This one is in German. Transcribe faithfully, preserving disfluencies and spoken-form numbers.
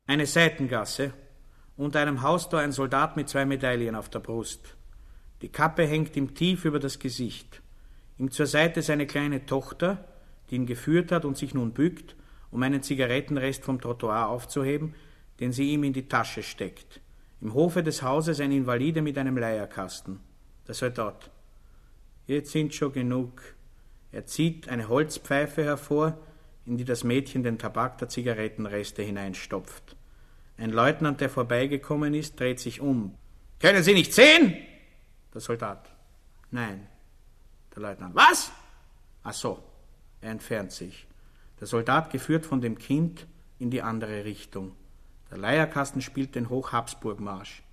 Eine Seitengasse. Unter einem Haustor ein Soldat mit zwei Medaillen auf der Brust. Die Kappe hängt ihm tief über das Gesicht. Ihm zur Seite seine kleine Tochter, die ihn geführt hat und sich nun bückt, um einen Zigarettenrest vom Trottoir aufzuheben, den sie ihm in die Tasche steckt. Im Hofe des Hauses ein Invalide mit einem Leierkasten. Der Soldat. Jetzt sind schon genug. Er zieht eine Holzpfeife hervor, in die das Mädchen den Tabak der Zigarettenreste hineinstopft. Ein Leutnant, der vorbeigekommen ist, dreht sich um. Können Sie nicht sehen? Der Soldat. Nein. Der Leutnant. Was? Ach so. Er entfernt sich. Der Soldat geführt von dem Kind in die andere Richtung. Der Leierkasten spielt den Hoch-Habsburg-Marsch.